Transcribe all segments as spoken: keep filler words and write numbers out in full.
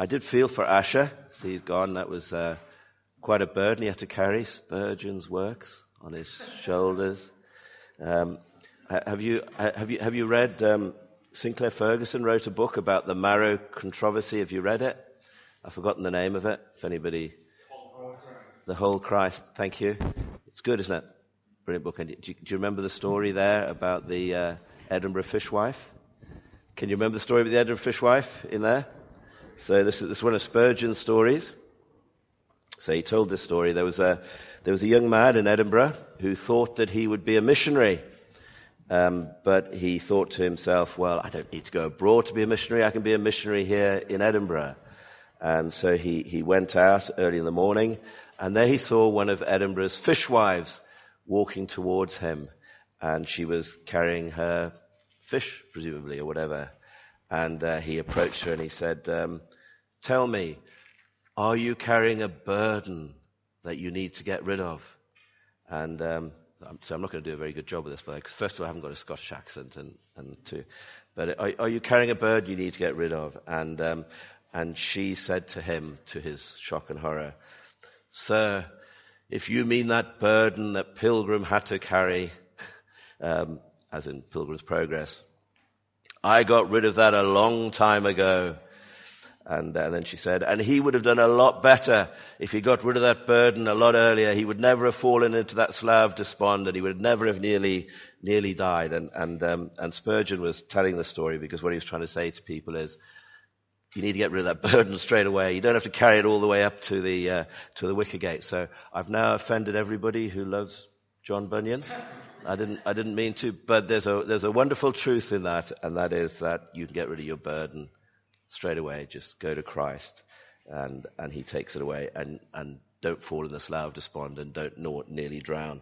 I did feel for Asher. See, he's gone. That was uh, quite a burden he had to carry. Spurgeon's works on his shoulders. Um, have you have you have you read? Um, Sinclair Ferguson wrote a book about the Marrow controversy. Have you read it? I've forgotten the name of it. If anybody, The Whole Christ. Thank you. It's good, isn't it? Brilliant book. And do you, do you remember the story there about the uh, Edinburgh fishwife? Can you remember the story about the Edinburgh fishwife in there? So this is, this is one of Spurgeon's stories. So he told this story. There was a there was a young man in Edinburgh who thought that he would be a missionary. Um, but he thought to himself, well, I don't need to go abroad to be a missionary. I can be a missionary here in Edinburgh. And so he, he went out early in the morning, and there he saw one of Edinburgh's fishwives walking towards him. And she was carrying her fish, presumably, or whatever. And uh, he approached her and he said, um, tell me, are you carrying a burden that you need to get rid of? And um So I'm not going to do a very good job of this, because first of all, I haven't got a Scottish accent, and, and two, but are, are you carrying a burden you need to get rid of? And um, and she said to him, to his shock and horror, sir, if you mean that burden that Pilgrim had to carry, um, as in Pilgrim's Progress, I got rid of that a long time ago. And uh, then she said, and he would have done a lot better if he got rid of that burden a lot earlier. He would never have fallen into that slough of despond, and he would never have nearly nearly died. And and um, and Spurgeon was telling the story because what he was trying to say to people is, you need to get rid of that burden straight away. You don't have to carry it all the way up to the uh, to the wicket gate. So I've now offended everybody who loves John Bunyan. I didn't I didn't mean to, but there's a there's a wonderful truth in that, and that is that you can get rid of your burden straight away. Just go to Christ, and and he takes it away, and and don't fall in the slough of despond, and don't nor, nearly drown.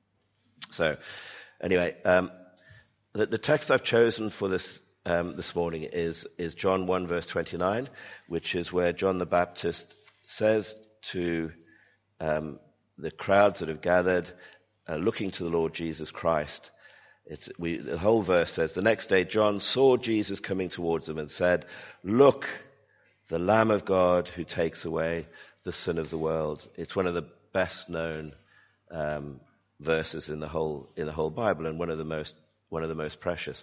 So anyway, um, the, the text I've chosen for this um, this morning is is John one verse twenty-nine, which is where John the Baptist says to um, the crowds that have gathered, uh, looking to the Lord Jesus Christ. It's, we, the whole verse says, the next day John saw Jesus coming towards them and said, look, the Lamb of God who takes away the sin of the world. It's one of the best known um, verses in the whole in the whole Bible, and one of the most one of the most precious.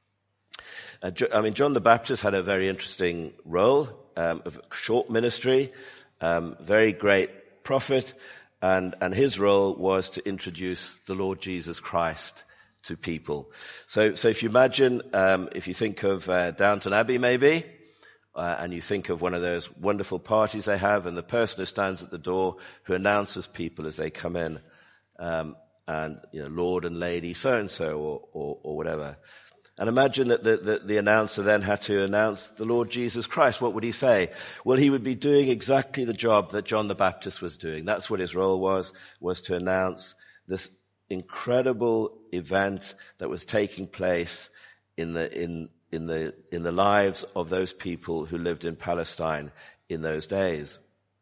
Uh, I mean, John the Baptist had a very interesting role, um, of short ministry, um, very great prophet, and and his role was to introduce the Lord Jesus Christ to people. So, so if you imagine, um, if you think of uh, Downton Abbey, maybe, uh, and you think of one of those wonderful parties they have, and the person who stands at the door who announces people as they come in, um, and you know, Lord and Lady so and so, or, or or whatever. And imagine that the, the, the announcer then had to announce the Lord Jesus Christ. What would he say? Well, he would be doing exactly the job that John the Baptist was doing. That's what his role was, was to announce this incredible event that was taking place in the in in the in the lives of those people who lived in Palestine in those days.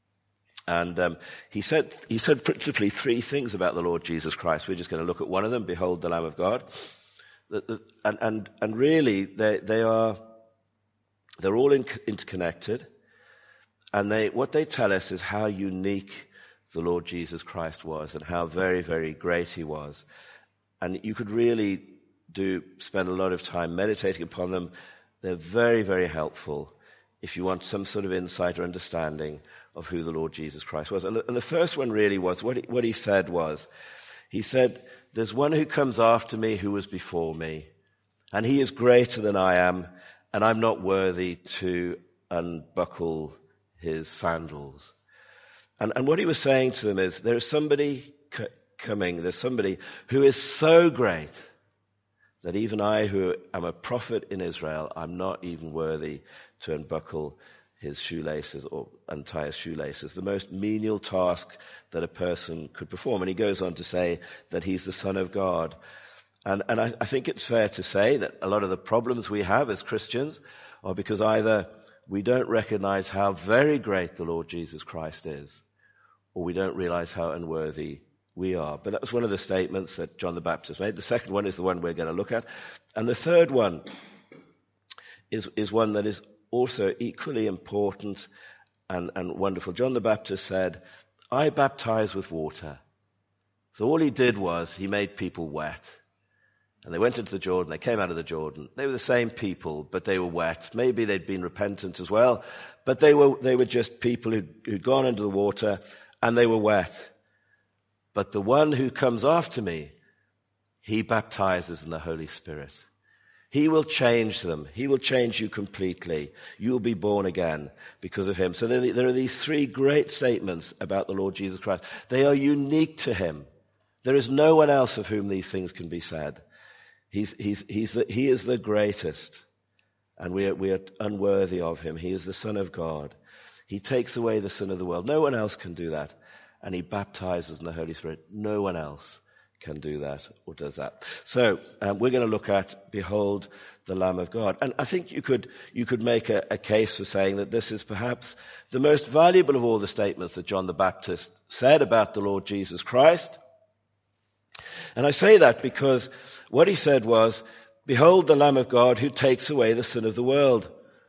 And um, he said he said principally three things about the Lord Jesus Christ. We're just going to look at one of them. Behold, the Lamb of God. The, the, and and and really, they they are they're all in, interconnected, and they what they tell us is how unique the Lord Jesus Christ was, and how very, very great he was. And you could really do spend a lot of time meditating upon them. They're very, very helpful if you want some sort of insight or understanding of who the Lord Jesus Christ was. And the, and the first one really was, what he, what he said was, he said, there's one who comes after me who was before me, and he is greater than I am, and I'm not worthy to unbuckle his sandals. And, and what he was saying to them is, there is somebody c- coming, there's somebody who is so great that even I, who am a prophet in Israel, I'm not even worthy to unbuckle his shoelaces or untie his shoelaces. The most menial task that a person could perform. And he goes on to say that he's the Son of God. And, and I, I think it's fair to say that a lot of the problems we have as Christians are because either we don't recognize how very great the Lord Jesus Christ is, or we don't realize how unworthy we are. But that was one of the statements that John the Baptist made. The second one is the one we're going to look at. And the third one is, is one that is also equally important and, and wonderful. John the Baptist said, I baptize with water. So all he did was he made people wet. And they went into the Jordan, they came out of the Jordan. They were the same people, but they were wet. Maybe they'd been repentant as well, but they were they were just people who'd, who'd gone into the water and they were wet. But the one who comes after me, he baptizes in the Holy Spirit. He will change them. He will change you completely. You will be born again because of him. So there, there are these three great statements about the Lord Jesus Christ. They are unique to him. There is no one else of whom these things can be said. He's, he's, he's the, he is the greatest, and we are, we are unworthy of him. He is the Son of God. He takes away the sin of the world. No one else can do that. And he baptizes in the Holy Spirit. No one else can do that or does that. So um, we're going to look at, behold, the Lamb of God. And I think you could you could make a, a case for saying that this is perhaps the most valuable of all the statements that John the Baptist said about the Lord Jesus Christ. And I say that because what he said was, behold the Lamb of God who takes away the sin of the world.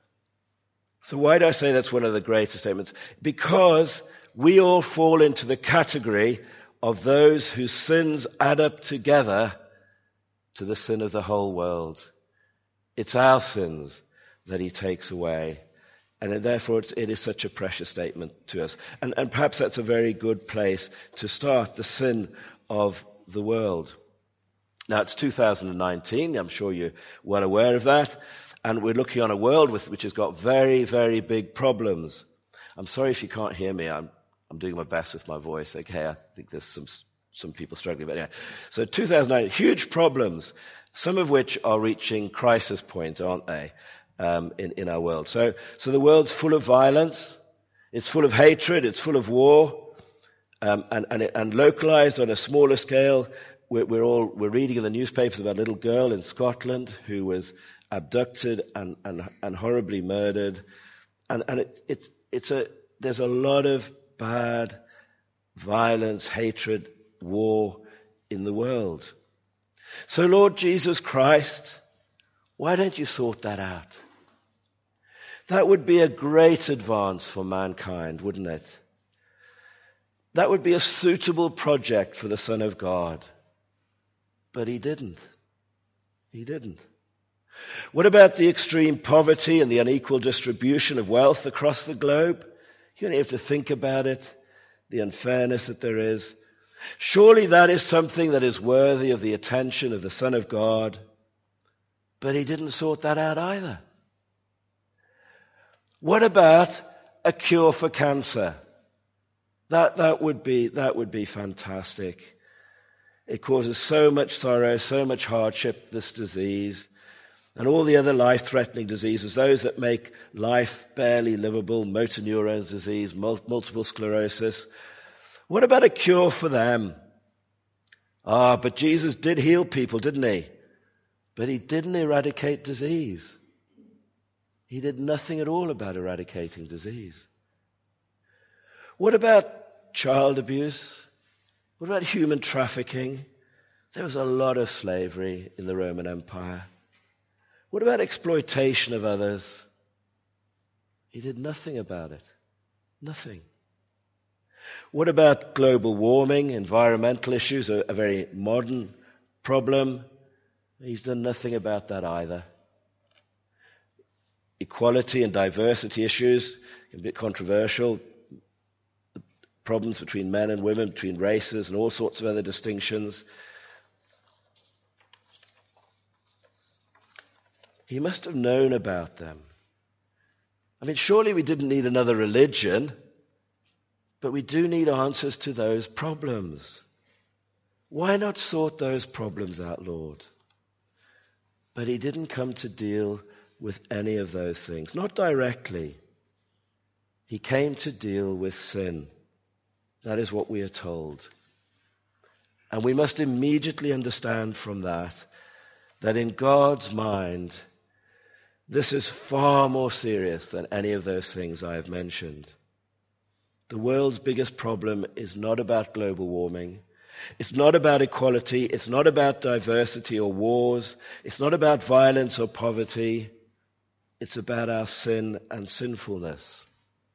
So why do I say that's one of the greatest statements? Because we all fall into the category of those whose sins add up together to the sin of the whole world. It's our sins that he takes away. And therefore it's, it is such a precious statement to us. And, and perhaps that's a very good place to start, the sin of the world. Now it's two thousand nineteen, I'm sure you're well aware of that, and we're looking on a world with, which has got very, very big problems. I'm sorry if you can't hear me, I'm, I'm doing my best with my voice, okay, I think there's some some people struggling, but anyway. So two thousand nine, huge problems, some of which are reaching crisis points, aren't they, um, in, in our world. So, so the world's full of violence, it's full of hatred, it's full of war, um, and, and, and localized on a smaller scale. We're, we're all, we're reading in the newspapers about a little girl in Scotland who was abducted and, and, and horribly murdered. And, and it, it's, it's a, there's a lot of bad violence, hatred, war in the world. So Lord Jesus Christ, why don't you sort that out? That would be a great advance for mankind, wouldn't it? That would be a suitable project for the Son of God. But he didn't. He didn't. What about the extreme poverty and the unequal distribution of wealth across the globe? You only have to think about it, the unfairness that there is. Surely that is something that is worthy of the attention of the Son of God. But he didn't sort that out either. What about a cure for cancer? That, that would be, that would be fantastic. It causes so much sorrow, so much hardship, this disease, and all the other life-threatening diseases, those that make life barely livable, motor neurons disease, multiple sclerosis. What about a cure for them? Ah, but Jesus did heal people, didn't he? But he didn't eradicate disease. He did nothing at all about eradicating disease. What about child abuse? What about human trafficking? There was a lot of slavery in the Roman Empire. What about exploitation of others? He did nothing about it. Nothing. What about global warming, environmental issues, a, a very modern problem? He's done nothing about that either. Equality and diversity issues, a bit controversial. Problems between men and women, between races, and all sorts of other distinctions. He must have known about them. I mean, surely we didn't need another religion, but we do need answers to those problems. Why not sort those problems out, Lord? But he didn't come to deal with any of those things, not directly. He came to deal with sin. That is what we are told. And we must immediately understand from that, that in God's mind, this is far more serious than any of those things I have mentioned. The world's biggest problem is not about global warming. It's not about equality. It's not about diversity or wars. It's not about violence or poverty. It's about our sin and sinfulness.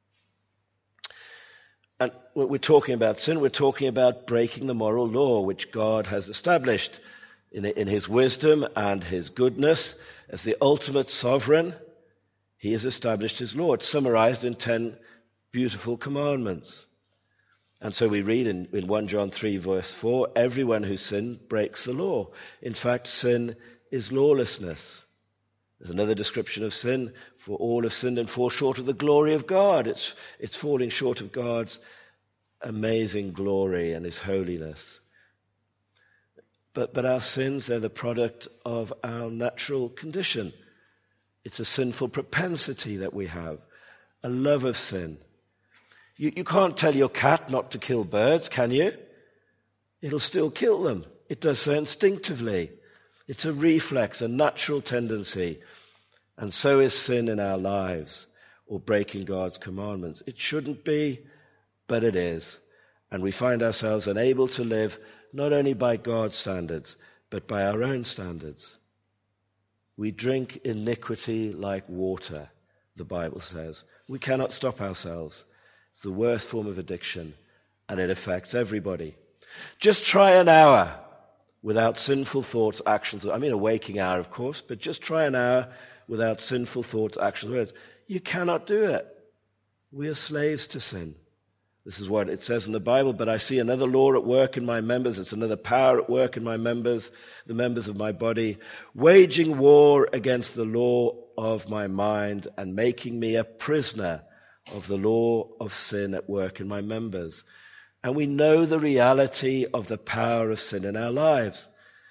And when we're talking about sin, we're talking about breaking the moral law which God has established in, in his wisdom and his goodness. As the ultimate sovereign, he has established his law. It's summarized in ten beautiful commandments. And so we read in, in First John three verse four, everyone who sins breaks the law. In fact, sin is lawlessness. There's another description of sin, for all have sinned and fall short of the glory of God. It's, it's falling short of God's amazing glory and his holiness. But, but our sins, they're the product of our natural condition. It's a sinful propensity that we have, a love of sin. You, you can't tell your cat not to kill birds, can you? It'll still kill them. It does so instinctively. It's a reflex, a natural tendency. And so is sin in our lives, or breaking God's commandments. It shouldn't be, but it is. And we find ourselves unable to live not only by God's standards, but by our own standards. We drink iniquity like water, the Bible says. We cannot stop ourselves. It's the worst form of addiction, and it affects everybody. Just try an hour without sinful thoughts, actions. I mean a waking hour, of course, but just try an hour without sinful thoughts, actions, words. You cannot do it. We are slaves to sin. This is what it says in the Bible, but I see another law at work in my members. It's another power at work in my members, the members of my body, waging war against the law of my mind and making me a prisoner of the law of sin at work in my members. And we know the reality of the power of sin in our lives.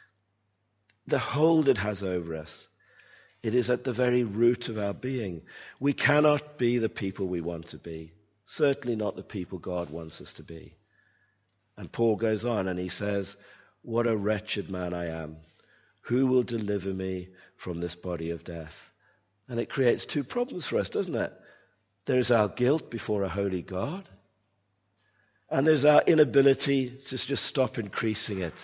The hold it has over us. It is at the very root of our being. We cannot be the people we want to be. Certainly not the people God wants us to be. And Paul goes on and he says, what a wretched man I am. Who will deliver me from this body of death? And it creates two problems for us, doesn't it? There is our guilt before a holy God. And there's our inability to just stop increasing it.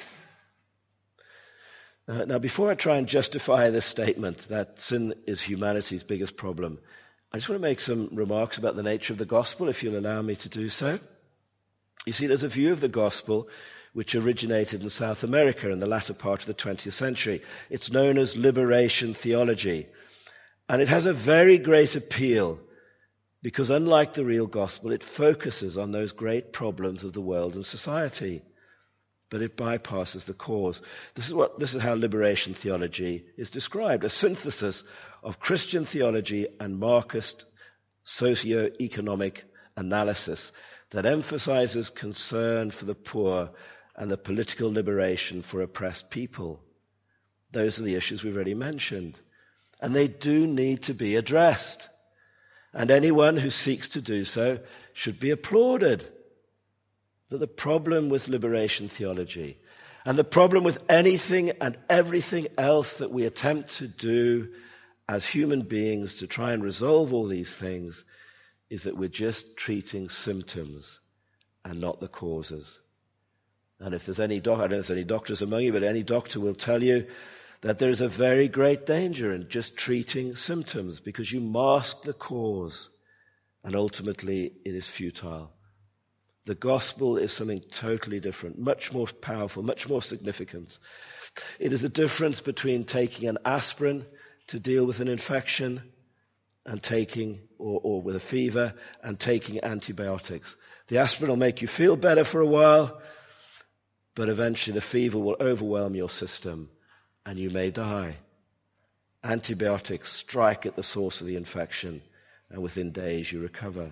Uh, now, before I try and justify this statement that sin is humanity's biggest problem, I just want to make some remarks about the nature of the gospel, if you'll allow me to do so. You see, there's a view of the gospel which originated in South America in the latter part of the twentieth century. It's known as liberation theology. And it has a very great appeal because unlike the real gospel, it focuses on those great problems of the world and society, but it bypasses the cause. This is what this is how liberation theology is described: a synthesis of Christian theology and Marxist socio-economic analysis that emphasizes concern for the poor and the political liberation for oppressed people. Those are the issues we've already mentioned, and they do need to be addressed. And anyone who seeks to do so should be applauded. But the problem with liberation theology, and the problem with anything and everything else that we attempt to do as human beings to try and resolve all these things, is that we're just treating symptoms and not the causes. And if there's any doc- I don't know if there's any doctors among you, but any doctor will tell you that there is a very great danger in just treating symptoms, because you mask the cause and ultimately it is futile. The gospel is something totally different, much more powerful, much more significant. It is the difference between taking an aspirin to deal with an infection and taking, or, or with a fever, and taking antibiotics. The aspirin will make you feel better for a while, but eventually the fever will overwhelm your system and you may die. Antibiotics strike at the source of the infection, and within days you recover.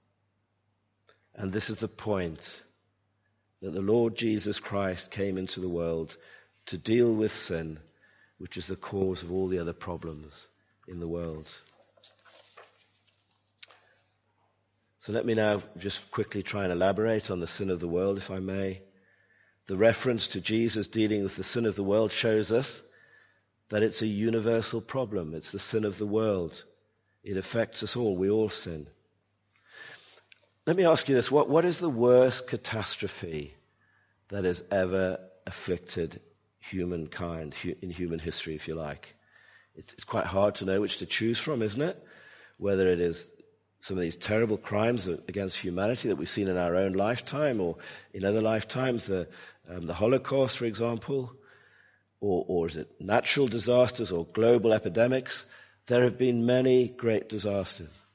And this is the point, that the Lord Jesus Christ came into the world to deal with sin, which is the cause of all the other problems in the world. So let me now just quickly try and elaborate on the sin of the world, if I may. The reference to Jesus dealing with the sin of the world shows us that it's a universal problem. It's the sin of the world. It affects us all. We all sin. Let me ask you this. What, what is the worst catastrophe that has ever afflicted humankind, in human history, if you like? It's, it's quite hard to know which to choose from, isn't it? Whether it is some of these terrible crimes against humanity that we've seen in our own lifetime or in other lifetimes, the, um, the Holocaust, for example, or, or is it natural disasters or global epidemics? There have been many great disasters.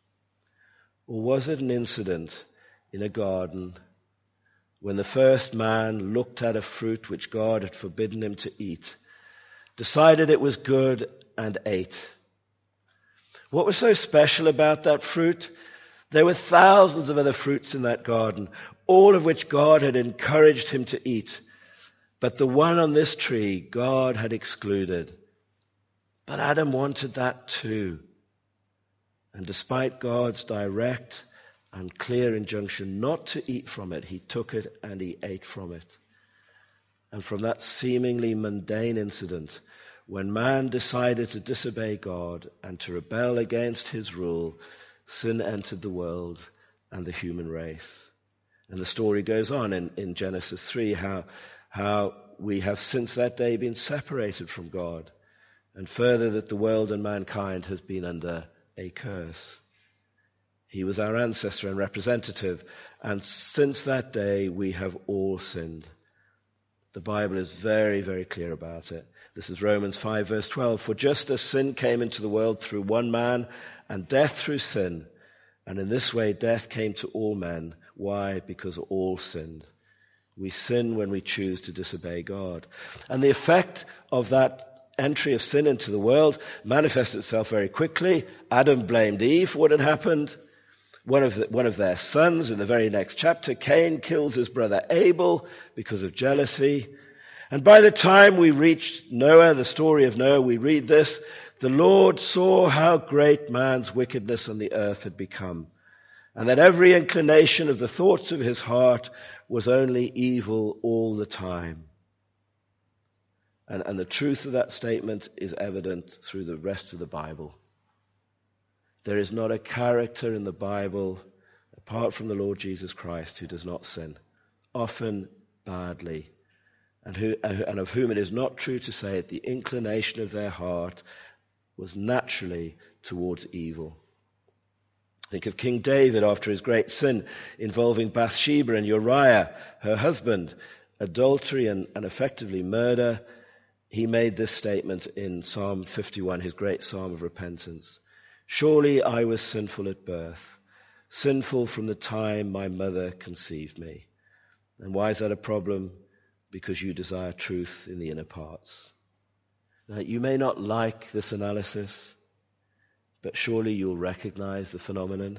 Or was it an incident in a garden when the first man looked at a fruit which God had forbidden him to eat, decided it was good, and ate? What was so special about that fruit? There were thousands of other fruits in that garden, all of which God had encouraged him to eat. But the one on this tree, God had excluded. But Adam wanted that too. And despite God's direct and clear injunction not to eat from it, he took it and he ate from it. And from that seemingly mundane incident, when man decided to disobey God and to rebel against his rule, sin entered the world and the human race. And the story goes on in, in Genesis three, how, how we have since that day been separated from God, and further that the world and mankind has been under a curse. He was our ancestor and representative, and since that day we have all sinned. The Bible is very, very clear about it. This is Romans five verse twelve. For just as sin came into the world through one man, and death through sin, and in this way death came to all men. Why? Because all sinned. We sin when we choose to disobey God. And the effect of that entry of sin into the world manifested itself very quickly. Adam blamed Eve for what had happened. One of, the, one of their sons, in the very next chapter, Cain, kills his brother Abel because of jealousy. And by the time we reached Noah, the story of Noah, we read this: the Lord saw how great man's wickedness on the earth had become, and that every inclination of the thoughts of his heart was only evil all the time. And, and the truth of that statement is evident through the rest of the Bible. There is not a character in the Bible, apart from the Lord Jesus Christ, who does not sin, often badly, and, who, and of whom it is not true to say that the inclination of their heart was naturally towards evil. Think of King David after his great sin involving Bathsheba and Uriah, her husband, adultery and, and effectively murder. He made this statement in Psalm fifty-one, his great psalm of repentance. Surely I was sinful at birth, sinful from the time my mother conceived me. And why is that a problem? Because you desire truth in the inner parts. Now, you may not like this analysis, but surely you'll recognize the phenomenon.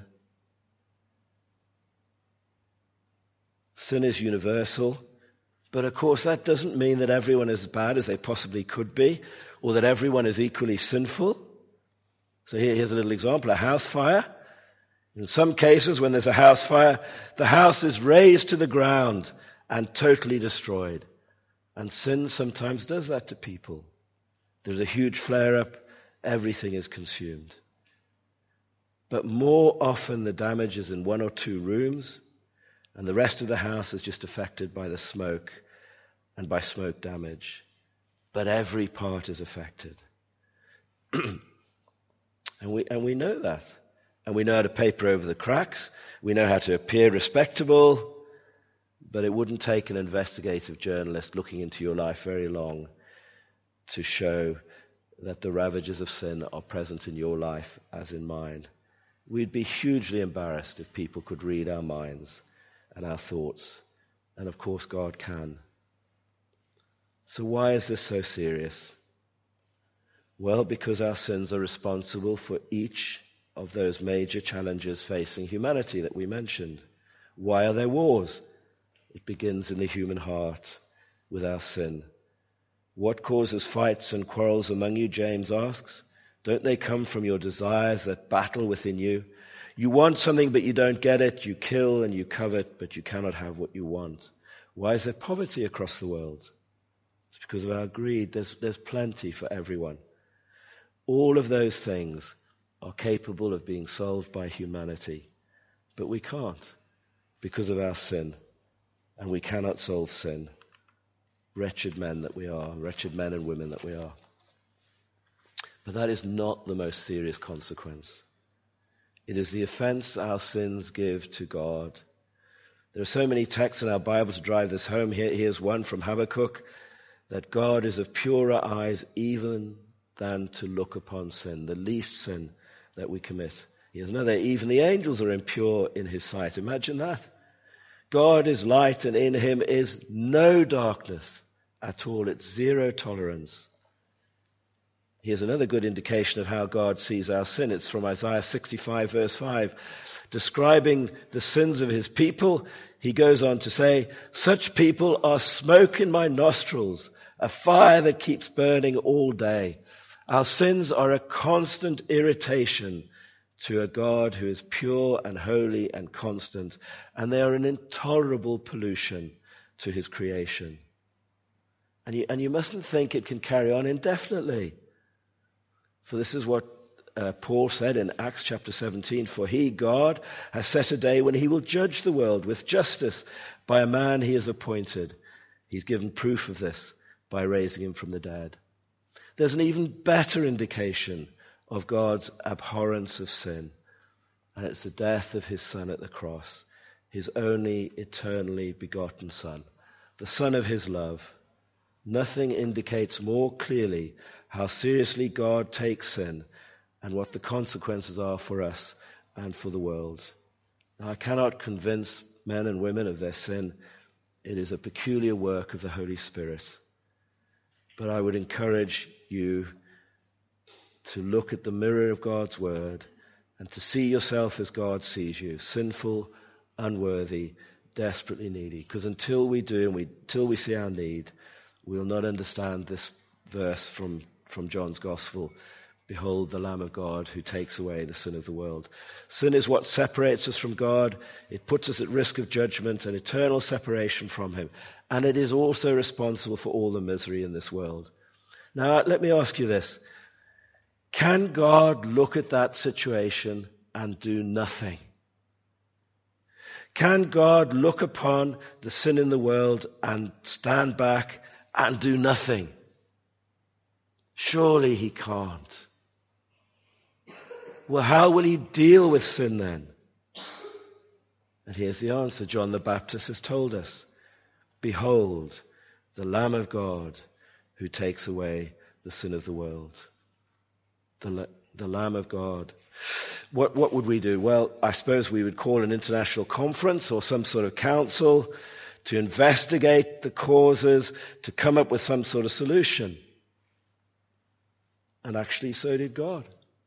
Sin is universal, but of course that doesn't mean that everyone is as bad as they possibly could be, or that everyone is equally sinful. So here, here's a little example, a house fire. In some cases, when there's a house fire, the house is razed to the ground and totally destroyed. And sin sometimes does that to people. There's a huge flare-up, everything is consumed. But more often the damage is in one or two rooms, and the rest of the house is just affected by the smoke and by smoke damage. But every part is affected. And we, and we know that. And we know how to paper over the cracks. We know how to appear respectable. But it wouldn't take an investigative journalist looking into your life very long to show that the ravages of sin are present in your life as in mine. We'd be hugely embarrassed if people could read our minds and our thoughts. And of course God can. So why is this so serious? Well, because our sins are responsible for each of those major challenges facing humanity that we mentioned. Why are there wars? It begins in the human heart with our sin. What causes fights and quarrels among you, James asks? Don't they come from your desires that battle within you? You want something but you don't get it. You kill and you covet, but you cannot have what you want. Why is there poverty across the world? It's because of our greed. There's, there's plenty for everyone. All of those things are capable of being solved by humanity, but we can't because of our sin, and we cannot solve sin. Wretched men that we are, wretched men and women that we are. But that is not the most serious consequence. It is the offense our sins give to God. There are so many texts in our Bible to drive this home. Here, here's one from Habakkuk, that God is of purer eyes even than to look upon sin, the least sin that we commit. Here's another, even the angels are impure in his sight. Imagine that. God is light, and in him is no darkness at all. It's zero tolerance. Here's another good indication of how God sees our sin. It's from Isaiah sixty-five, verse five. Describing the sins of his people, he goes on to say, such people are smoke in my nostrils, a fire that keeps burning all day. Our sins are a constant irritation to a God who is pure and holy and constant, and they are an intolerable pollution to his creation. And you, and you mustn't think it can carry on indefinitely. For this is what uh, Paul said in Acts chapter seventeen, for he, God, has set a day when he will judge the world with justice by a man he has appointed. He's given proof of this by raising him from the dead. There's an even better indication of God's abhorrence of sin, and it's the death of his Son at the cross, his only eternally begotten Son, the Son of his love. Nothing indicates more clearly how seriously God takes sin and what the consequences are for us and for the world. Now, I cannot convince men and women of their sin. It is a peculiar work of the Holy Spirit. But I would encourage you to look at the mirror of God's word and to see yourself as God sees you, sinful, unworthy, desperately needy. Because until we do, and we, until we see our need, we'll not understand this verse from, from John's Gospel. Behold the Lamb of God who takes away the sin of the world. Sin is what separates us from God. It puts us at risk of judgment and eternal separation from him. And it is also responsible for all the misery in this world. Now, let me ask you this. Can God look at that situation and do nothing? Can God look upon the sin in the world and stand back and do nothing? Surely he can't. Well, how will he deal with sin then? And here's the answer. John the Baptist has told us. Behold, the Lamb of God who takes away the sin of the world. The, the Lamb of God. What, what would we do? Well, I suppose we would call an international conference or some sort of council to investigate the causes, to come up with some sort of solution. And actually, so did God.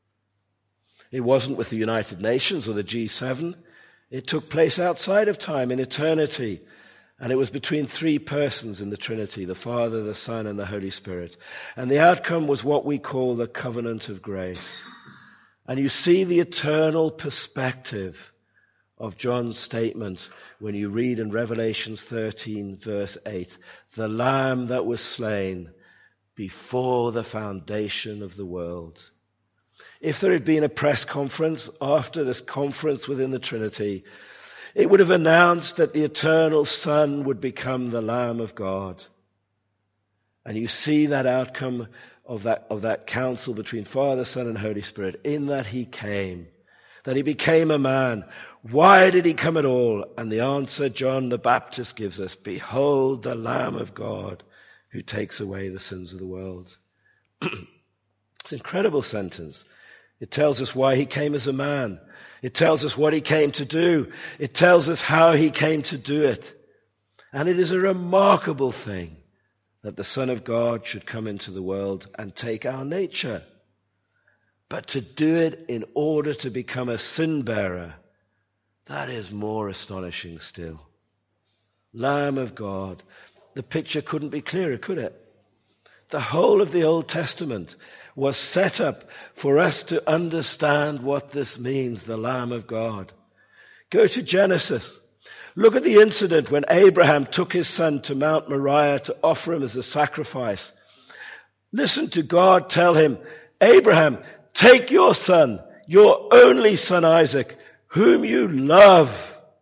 It wasn't with the United Nations or the G seven. It took place outside of time, in eternity. And it was between three persons in the Trinity, the Father, the Son, and the Holy Spirit. And the outcome was what we call the covenant of grace. And you see the eternal perspective of John's statement when you read in Revelation thirteen, verse eight, the Lamb that was slain before the foundation of the world. If there had been a press conference after this conference within the Trinity, it would have announced that the eternal Son would become the Lamb of God. And you see that outcome of that, of that council between Father, Son, and Holy Spirit, in that he came, that he became a man. Why did he come at all? And the answer John the Baptist gives us, behold the Lamb of God who takes away the sins of the world. It's an incredible sentence. It tells us why he came as a man. It tells us what he came to do. It tells us how he came to do it. And it is a remarkable thing that the Son of God should come into the world and take our nature. But to do it in order to become a sin bearer, that is more astonishing still. Lamb of God. The picture couldn't be clearer, could it? The whole of the Old Testament was set up for us to understand what this means, the Lamb of God. Go to Genesis. Look at the incident when Abraham took his son to Mount Moriah to offer him as a sacrifice. Listen to God tell him, Abraham, take your son, your only son Isaac, whom you love,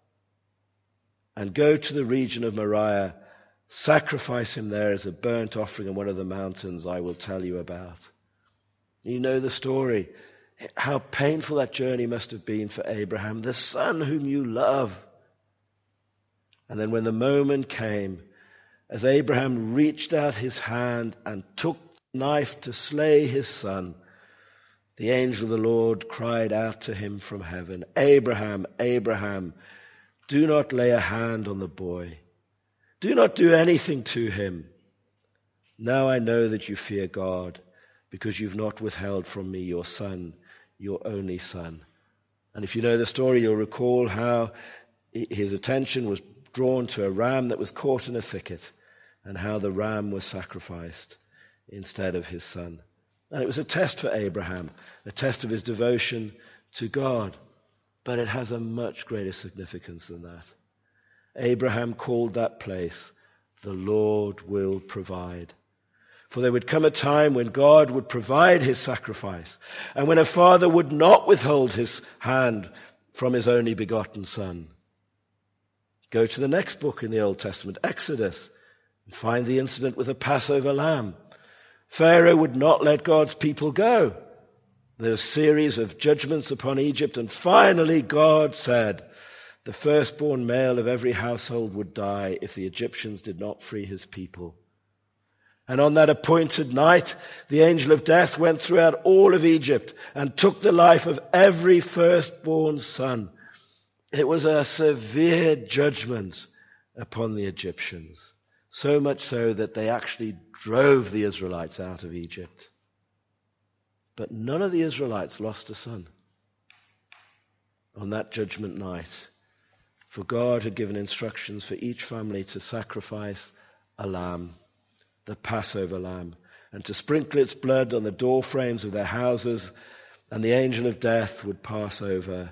and go to the region of Moriah. Sacrifice him there as a burnt offering on one of the mountains I will tell you about. You know the story. How painful that journey must have been for Abraham, the son whom you love. And then when the moment came, as Abraham reached out his hand and took the knife to slay his son, the angel of the Lord cried out to him from heaven, Abraham, Abraham, do not lay a hand on the boy. Do not do anything to him. Now I know that you fear God, because you've not withheld from me your son, your only son. And if you know the story, you'll recall how his attention was drawn to a ram that was caught in a thicket, and how the ram was sacrificed instead of his son. And it was a test for Abraham, a test of his devotion to God. But it has a much greater significance than that. Abraham called that place, the Lord will provide. For there would come a time when God would provide his sacrifice, and when a father would not withhold his hand from his only begotten son. Go to the next book in the Old Testament, Exodus, and find the incident with the Passover lamb. Pharaoh would not let God's people go. There was a series of judgments upon Egypt, and finally God said the firstborn male of every household would die if the Egyptians did not free his people. And on that appointed night, the angel of death went throughout all of Egypt and took the life of every firstborn son. It was a severe judgment upon the Egyptians, so much so that they actually drove the Israelites out of Egypt. But none of the Israelites lost a son on that judgment night, for God had given instructions for each family to sacrifice a lamb, the Passover lamb, and to sprinkle its blood on the door frames of their houses, and the angel of death would pass over,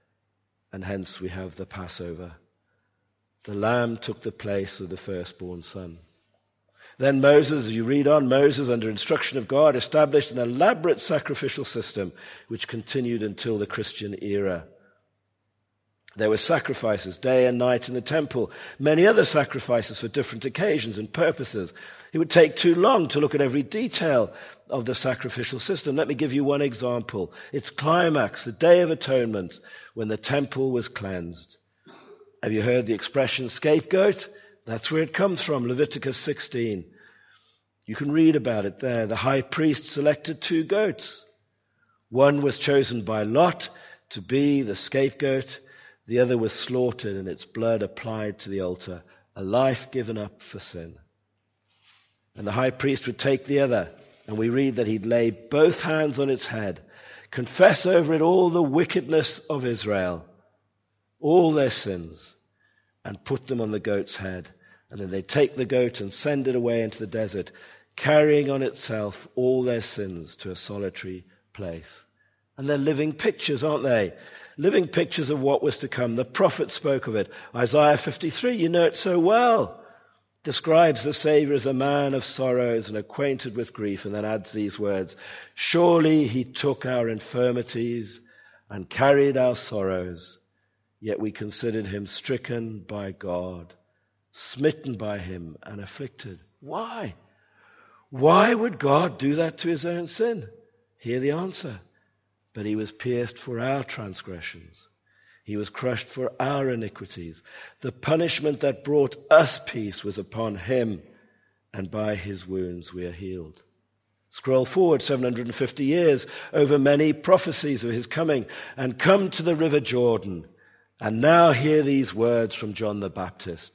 and hence we have the Passover. The lamb took the place of the firstborn son. Then Moses, as you read on, Moses, under instruction of God, established an elaborate sacrificial system which continued until the Christian era. There were sacrifices day and night in the temple, many other sacrifices for different occasions and purposes. It would take too long to look at every detail of the sacrificial system. Let me give you one example. Its climax, the Day of Atonement, when the temple was cleansed. Have you heard the expression scapegoat? That's where it comes from, Leviticus sixteen. You can read about it there. The high priest selected two goats. One was chosen by lot to be the scapegoat. The other was slaughtered and its blood applied to the altar, a life given up for sin. And the high priest would take the other, and we read that he'd lay both hands on its head, confess over it all the wickedness of Israel, all their sins, and put them on the goat's head. And then they take the goat and send it away into the desert, carrying on itself all their sins to a solitary place. And they're living pictures, aren't they? Living pictures of what was to come. The prophet spoke of it. Isaiah fifty-three, you know it so well, describes the Savior as a man of sorrows and acquainted with grief, and then adds these words, surely he took our infirmities and carried our sorrows, yet we considered him stricken by God, smitten by him and afflicted. Why? Why would God do that to his own sin? Hear the answer. But he was pierced for our transgressions. He was crushed for our iniquities. The punishment that brought us peace was upon him, and by his wounds we are healed. Scroll forward seven hundred fifty years over many prophecies of his coming, and come to the river Jordan. And now hear these words from John the Baptist.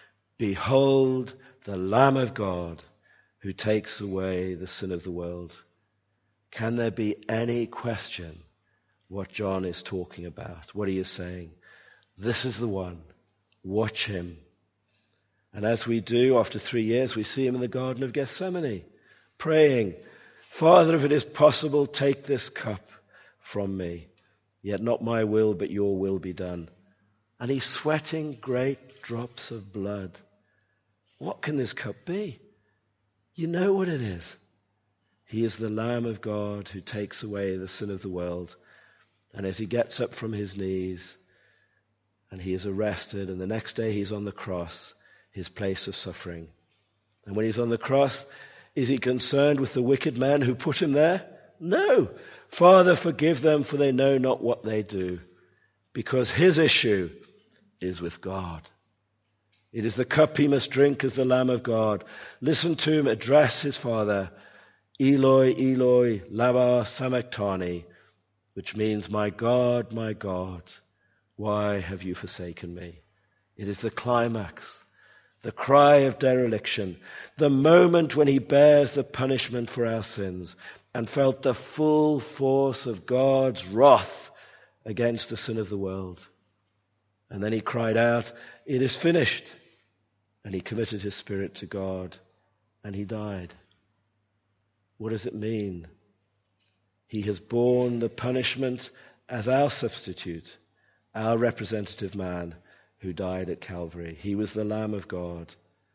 Behold the Lamb of God who takes away the sin of the world. Can there be any question what John is talking about, what he is saying? This is the one. Watch him. And as we do, after three years, we see him in the Garden of Gethsemane, praying, Father, if it is possible, take this cup from me. Yet not my will, but your will be done. And he's sweating great drops of blood. What can this cup be? You know what it is. He is the Lamb of God who takes away the sin of the world. And as he gets up from his knees and he is arrested, and the next day he's on the cross, his place of suffering. And when he's on the cross, is he concerned with the wicked men who put him there? No. Father, forgive them, for they know not what they do. Because his issue is with God. It is the cup he must drink as the Lamb of God. Listen to him address his Father, Eloi, Eloi, lama sabachthani, which means, my God, my God, why have you forsaken me? It is the climax, the cry of dereliction, the moment when he bears the punishment for our sins and felt the full force of God's wrath against the sin of the world. And then he cried out, it is finished. And he committed his spirit to God and he died. What does it mean? He has borne the punishment as our substitute, our representative man who died at Calvary. He was the Lamb of God.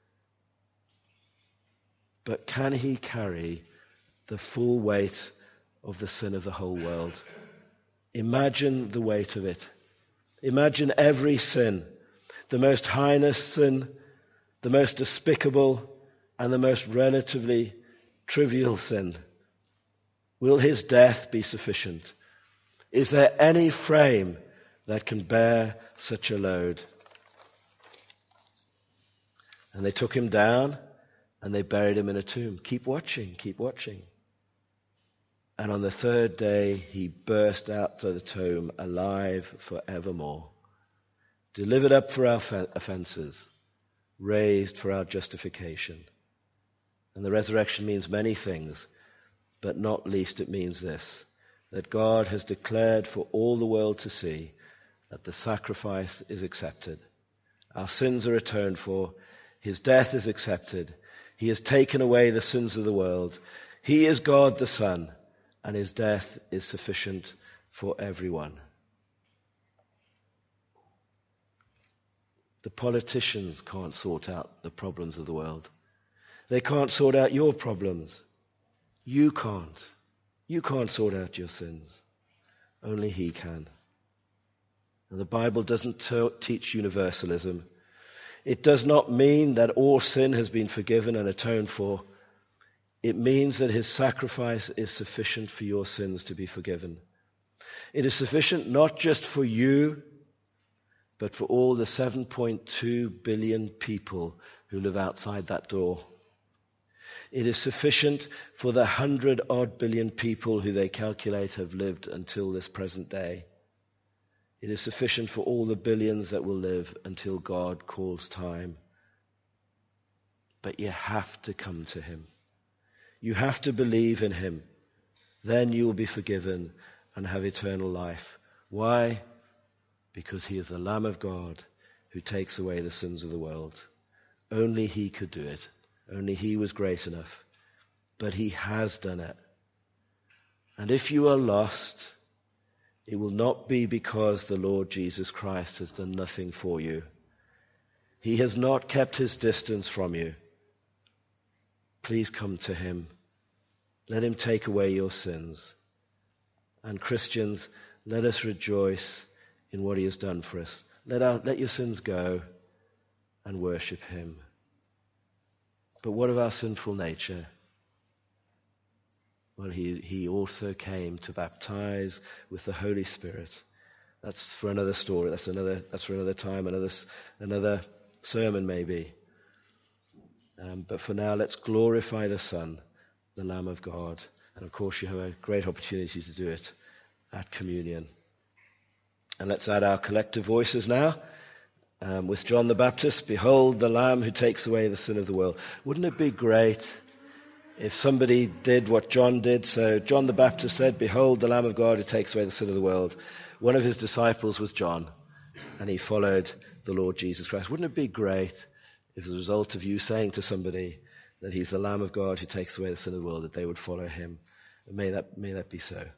But can he carry the full weight of the sin of the whole world? Imagine the weight of it. Imagine every sin, the most heinous sin, the most despicable, and the most relatively trivial sin. Will his death be sufficient? Is there any frame that can bear such a load? And they took him down and they buried him in a tomb. Keep watching, keep watching. And on the third day he burst out of the tomb alive forevermore, delivered up for our offenses, raised for our justification. And the resurrection means many things, but not least it means this, that God has declared for all the world to see that the sacrifice is accepted. Our sins are atoned for. His death is accepted. He has taken away the sins of the world. He is God the Son, and his death is sufficient for everyone. The politicians can't sort out the problems of the world. They can't sort out your problems. You can't. You can't sort out your sins. Only he can. And the Bible doesn't t- teach universalism. It does not mean that all sin has been forgiven and atoned for. It means that his sacrifice is sufficient for your sins to be forgiven. It is sufficient not just for you, but for all the seven point two billion people who live outside that door. It is sufficient for the hundred odd billion people who they calculate have lived until this present day. It is sufficient for all the billions that will live until God calls time. But you have to come to him. You have to believe in him. Then you will be forgiven and have eternal life. Why? Because he is the Lamb of God who takes away the sins of the world. Only he could do it. Only he was great enough. But he has done it. And if you are lost, it will not be because the Lord Jesus Christ has done nothing for you. He has not kept his distance from you. Please come to him. Let him take away your sins. And Christians, let us rejoice in what he has done for us. Let our, let your sins go and worship him. But what of our sinful nature? Well, he, he also came to baptize with the Holy Spirit. That's for another story. That's another. That's for another time. Another another sermon maybe. Um, but for now, let's glorify the Son, the Lamb of God, and of course, you have a great opportunity to do it at communion. And let's add our collective voices now. Um, with John the Baptist, behold the Lamb who takes away the sin of the world. Wouldn't it be great if somebody did what John did? So John the Baptist said, behold the Lamb of God who takes away the sin of the world. One of his disciples was John, and he followed the Lord Jesus Christ. Wouldn't it be great if as a result of you saying to somebody that he's the Lamb of God who takes away the sin of the world, that they would follow him? And may that, may that be so.